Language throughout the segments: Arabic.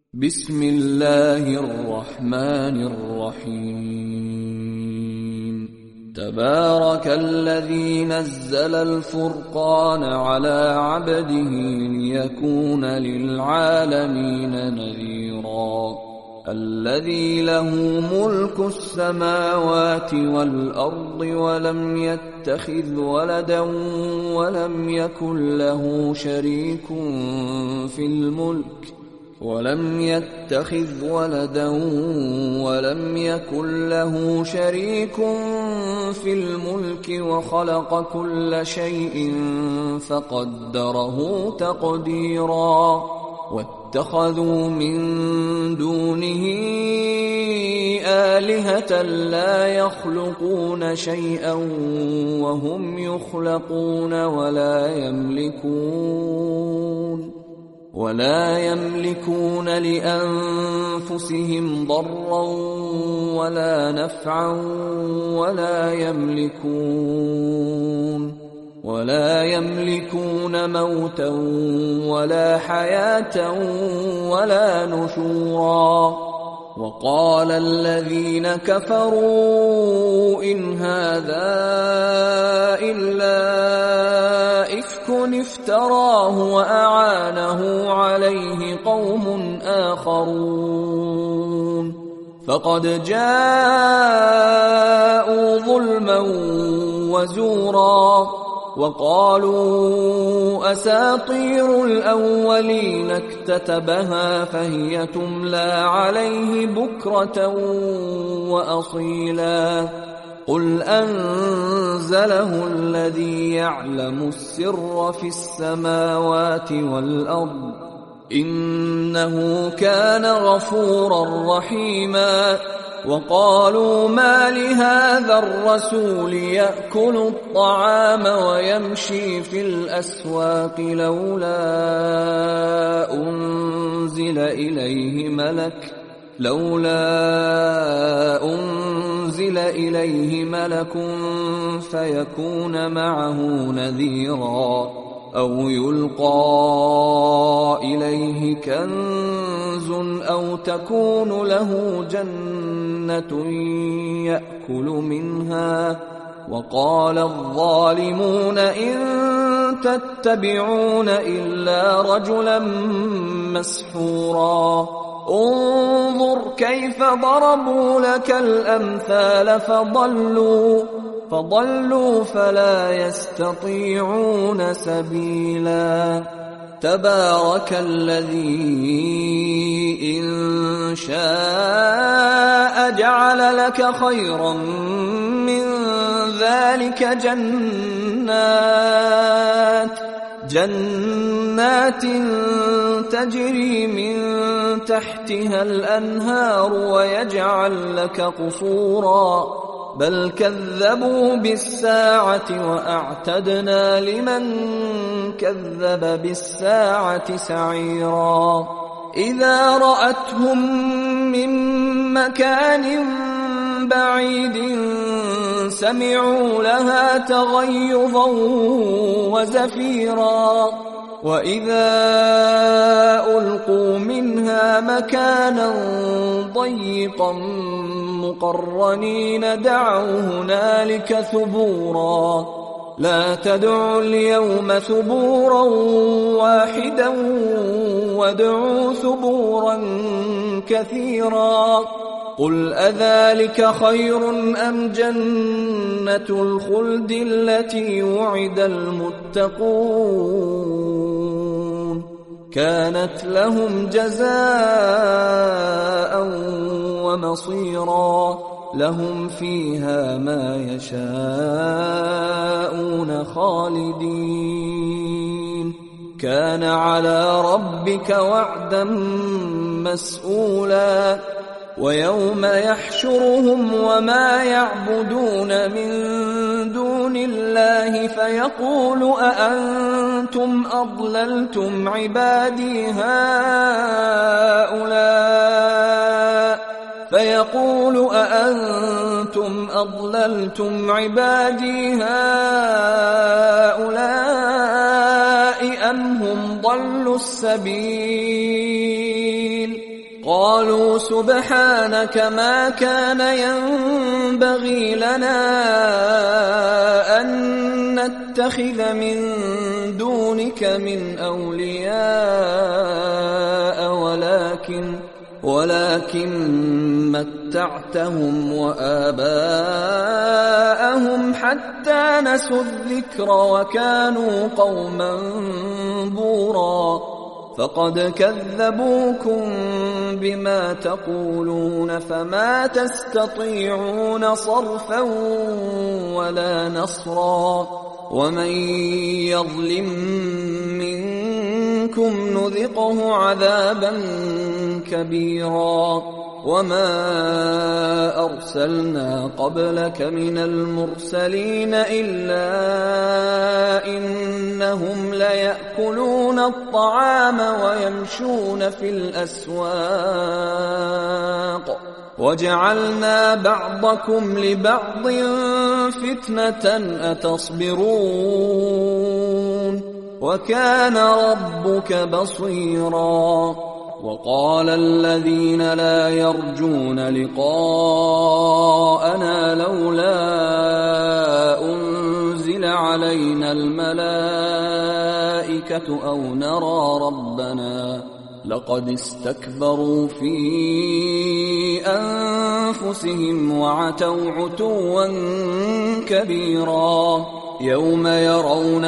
بسم الله الرحمن الرحيم تبارك الذي نزل الفرقان على عبده ليكون للعالمين نذيرا الذي له ملك السماوات والأرض ولم يتخذ ولدا ولم يكن له شريك في الملك وخلق كل شيء فقدره تقديرا واتخذوا من دونه آلهة لا يخلقون شيئا وهم يخلقون ولا يملكون لأنفسهم ضرا ولا نفعا ولا يملكون موتا ولا حياة ولا نشورا وقال الذين كفروا إن هذا إلا إفك افتراه وأعانه عليه قوم آخرون فقد جاءوا ظلما وزورا وقالوا أساطير الأولين اكتتبها فهي تملى عليه بكرة وأصيلا قل أنزله الذي يعلم السر في السماوات والأرض إنه كان غفورا رحيما وقالوا ما لهذا الرسول يأكل الطعام ويمشي في الأسواق لولا أنزل إليه ملك فيكون معه نذيرا أو يلقى إليه كنز أو تكون له جنة يأكل منها وقال الظالمون إن تتبعون إلا رجلا مسحورا انظر كيف ضربوا لك الأمثال فضلوا فلا يستطيعون سبيلا تبارك الذي إن شاء جعل لك خيرا من ذلك جنات تجري من تحتها الأنهار ويجعل لك قصورا بل كذبوا بالساعة وأعتدنا لمن كذب بالساعة سعيرا إذا رأتهم من مكان بعيد سمعوا لها تغيظا وزفيرا وإذا ألقوا منها مكانا ضيقا مقرنين دعوا هنالك ثبورا لا تدعوا اليوم ثبورا واحدا وادعوا ثبورا كثيرا قل أذلك خير أم جنة الخلد التي وعد المتقون كانت لهم جزاء ومصيرا لهم فيها ما يشاءون خالدين كان على ربك وعدا مسئولا ويوم يحشرهم وما يعبدون من دون الله فيقول أأنتم أضللتم عبادي هؤلاء أم هم ضلوا السبيل قالوا سبحانك ما كان ينبغي لنا أن نتخذ من دونك من أولياء ولكن متعتهم وآباءهم حتى نسوا الذكر وكانوا قوما بورا فقد كذبوكم بما تقولون فما تستطيعون صرفا ولا نصرا ومن يظلم منكم نذقه عذابا كبيرا وما أرسلنا قبلك من المرسلين إلا إنهم ليأكلون الطعام ويمشون في الأسواق وجعلنا بعضكم لبعض فتنة أتصبرون وكان ربك بصيرا وقال الذين لا يرجون لقاءنا لولا أنزل علينا الملائكة أو نرى ربنا لقد استكبروا في أنفسهم وعتوا عتوا كبيرا يوم يرون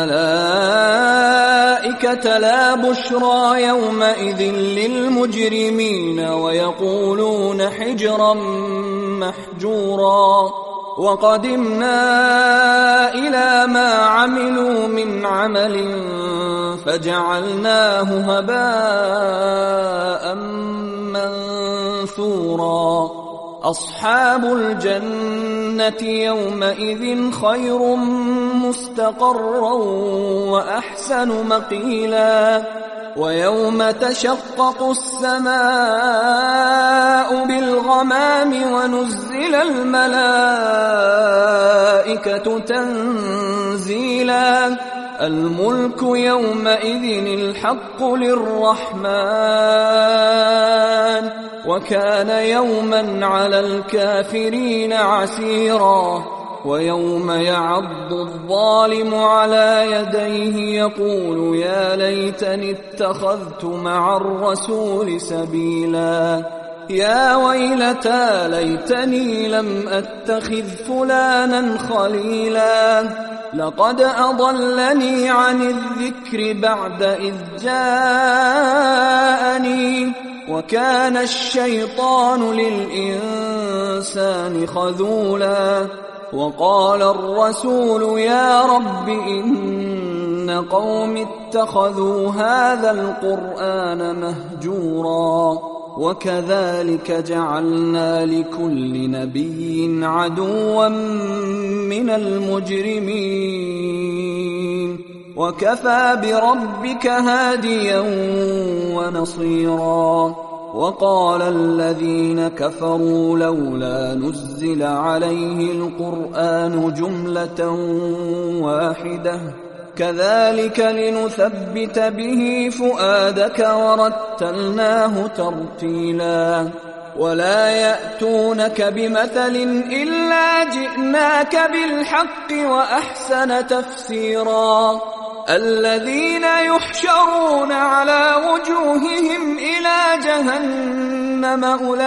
الملائكة لا بشرى يومئذ للمجرمين ويقولون حجرا محجورا وقدمنا إلى ما عملوا من عمل فجعلناه هباء منثورا أصحاب الجنة يومئذ خير مستقرا وأحسن مقيلا ويوم تشقق السماء بالغمام ونزل الملائكة تنزيلا الملك يومئذ الحق للرحمن وكان يوما على الكافرين عسيرا ويوم يعض الظالم على يديه يقول يا ليتني اتخذت مع الرسول سبيلا يا ويلتى ليتني لم أتخذ فلانا خليلا لقد أضلني عن الذكر بعد إذ جاءني وكان الشيطان للإنسان خذولا وقال الرسول يا رب إن قوم اتخذوا هذا القرآن مهجورا وكذلك جعلنا لكل نبي عدوا من المجرمين وكفى بربك هاديا ونصيرا وقال الذين كفروا لولا نزل عليه القرآن جملة واحدة كذلك لنثبت به فؤادك ورتلناه ترتيلا ولا يأتونك بمثل إلا جئناك بالحق وأحسن تفسيرا الذين يحشرون على وجوههم إلى جهنم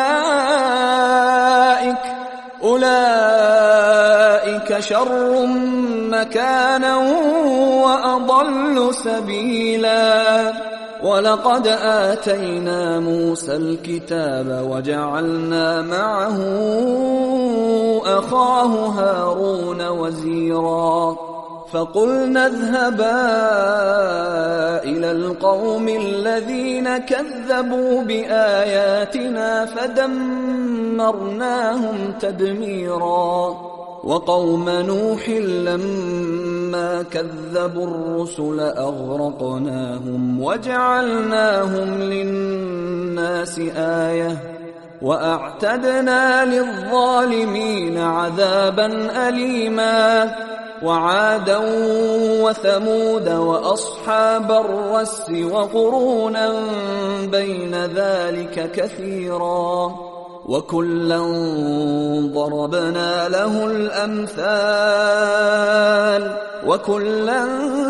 أولئك شر مكانا وأضل سبيلا ولقد آتينا موسى الكتاب وجعلنا معه أخاه هارون وزيرا فقلنا اذهبا إلى القوم الذين كذبوا بآياتنا فدمرناهم تدميرا وقوم نوح لما كذبوا الرسل أغرقناهم وجعلناهم للناس آية وأعتدنا للظالمين عذابا أليما وعادا وثمود وأصحاب الرس وقرونا بين ذلك كثيرا وكلا ضربنا له الأمثال وكلا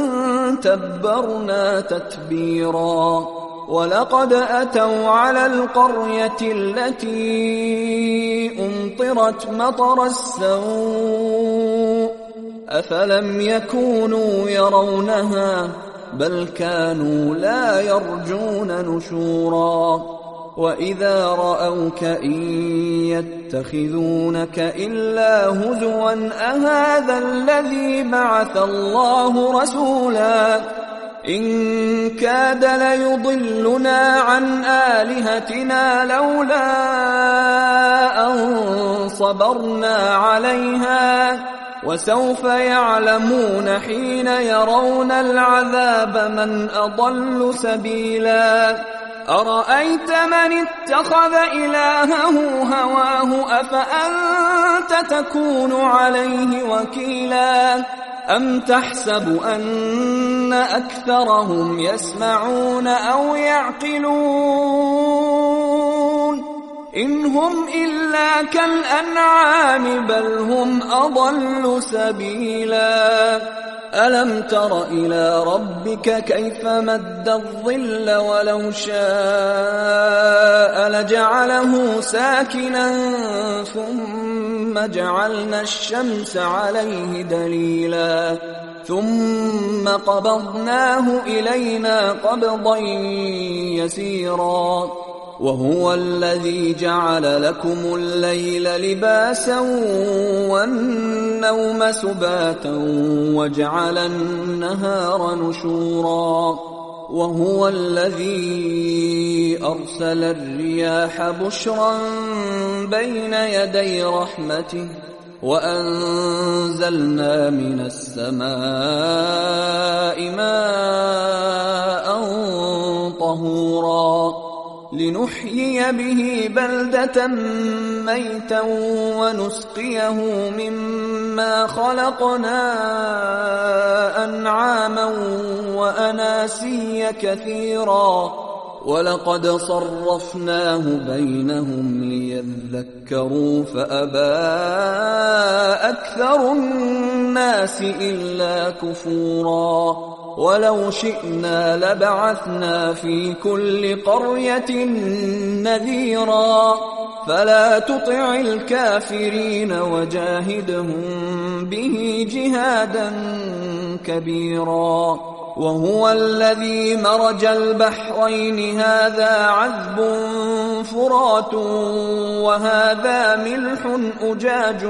تبرنا تتبيرا ولقد أتوا على القرية التي أمطرت مطر السوء أفلم يكونوا يرونها بل كانوا لا يرجون نشورا وإذا رأوك إن يتخذونك إلا هزوا أهذا الذي بعث الله رسولا إن كاد ليضلنا عن آلهتنا لولا أن صبرنا عليها وسوف يعلمون حين يرون العذاب من أضل سبيلا أرأيت من اتخذ إلهه هواه أفأنت تكون عليه وكيلا أم تحسب أن أكثرهم يسمعون أو يعقلون إن هم إلا كالأنعام بل هم أضل سبيلا ألم تر إلى ربك كيف مد الظل ولو شاء لجعله ساكنا ثم جعلنا الشمس عليه دليلا ثم قبضناه إلينا قبضا يسيرا وهو الذي جعل لكم الليل لباسا والنوم سباتا وجعل النهار نشورا وهو الذي أرسل الرياح بشرا بين يدي رحمته وأنزلنا من السماء ماء طهورا لنحيي به بلدة ميتا ونسقيه مما خلقنا أنعاما وأناسيا كثيرا ولقد صرفناه بينهم ليذكروا فأبى أكثر الناس إلا كفورا ولو شئنا لبعثنا في كل قرية نذيرا فلا تطع الكافرين وجاهدهم به جهادا كبيرا وهو الذي مرج البحرين هذا عذب فرات وهذا ملح أجاج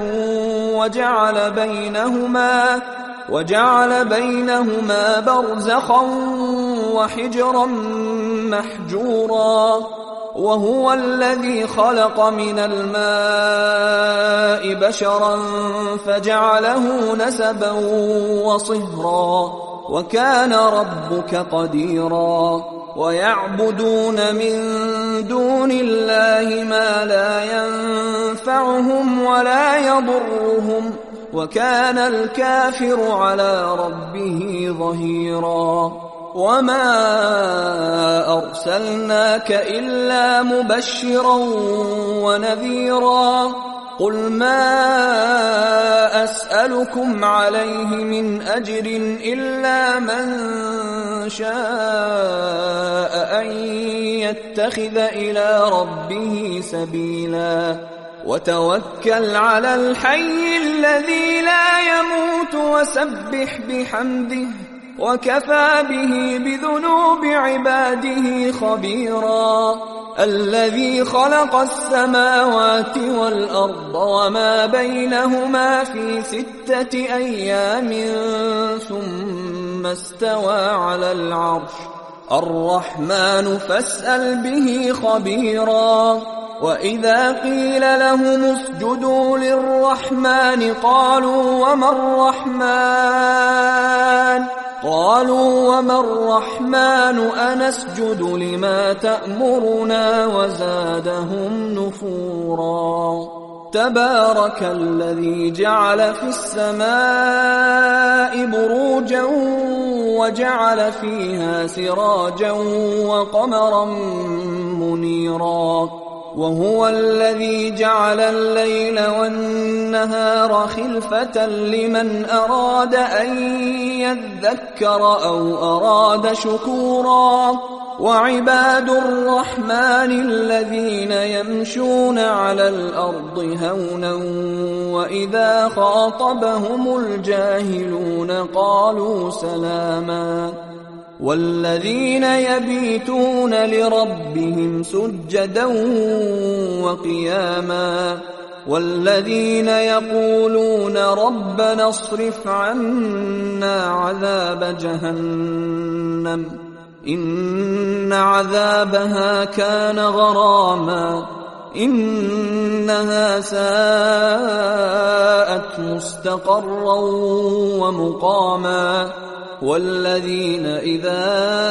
وجعل بينهما برزخا وحجرا محجورا وهو الذي خلق من الماء بشرا فجعله نسبا وصهرا وكان ربك قديرا ويعبدون من دون الله ما لا ينفعهم ولا يضرهم وكان الكافر على ربه ظهيرا وما أرسلناك إلا مبشرا ونذيرا قل ما أسألكم عليه من أجر إلا من شاء أن يتخذ إلى ربه سبيلا وتوكل على الحي الذي لا يموت وسبح بحمده وكفى به بذنوب عباده خبيرا الذي خلق السماوات والأرض وما بينهما في 6 أيام ثم استوى على العرش الرحمن فاسأل به خبيرا وإذا قيل لهم اسجدوا للرحمن قالوا وما الرحمن أنسجد لما تأمرنا وزادهم نفورا تبارك الذي جعل في السماء بروجا وجعل فيها سراجا وقمرا منيرا وهو الذي جعل الليل والنهار خلفة لمن أراد أن يذكر أو أراد شكورا وعباد الرحمن الذين يمشون على الأرض هونا وإذا خاطبهم الجاهلون قالوا سلاما والذين يبيتون لربهم سجدا وقياما والذين يقولون ربنا اصرف عنا عذاب جهنم إن عذابها كان غراما إنها ساءت مستقرا ومقاما والذين إذا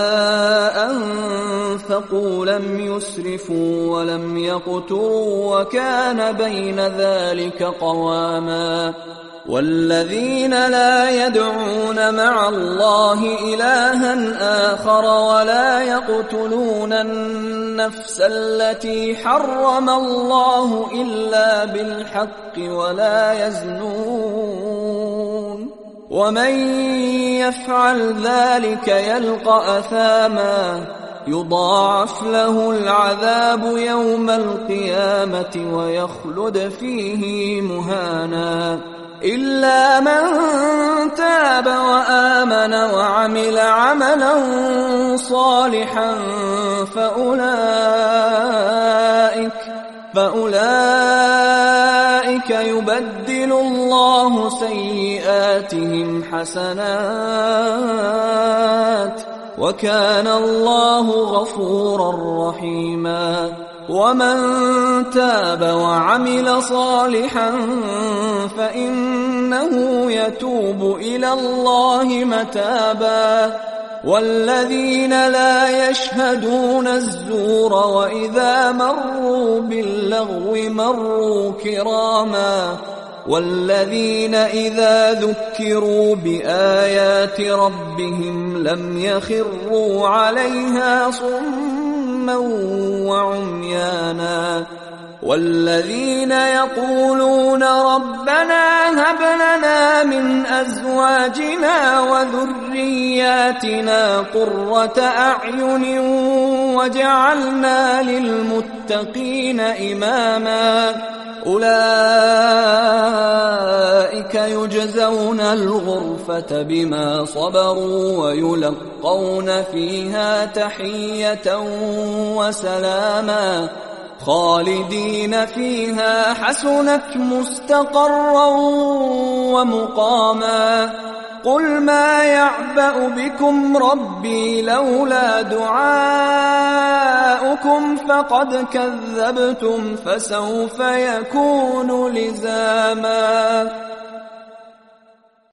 أنفقوا لم يسرفوا ولم يقتروا وكان بين ذلك قواما والذين لا يدعون مع الله إلها آخر ولا يقتلون النفس التي حرم الله إلا بالحق ولا يزنون ومن يفعل ذلك يلقى أثاما يضاعف له العذاب يوم القيامة ويخلد فيه مهانا إلا من تاب وآمن وعمل عملا صالحا فأولئك يبدل الله سيئاتهم حسنات وكان الله غفورا رحيما ومن تاب وعمل صالحا فإنه يتوب إلى الله متابا والذين لا يشهدون الزور وإذا مروا باللغو مروا كراما والذين إذا ذكروا بآيات ربهم لم يخروا عليها صما وعميانا والذين يقولون ربنا هب لنا من أزواجنا وذرياتنا قرة أعين وجعلنا للمتقين إماما أولئك يجزون الغرفة بما صبروا ويلقون فيها تحية وسلاما خالدين فيها حسنت مستقرا ومقاما قل ما يعبأ بكم ربي لولا دعاؤكم فقد كذبتم فسوف يكون لزاما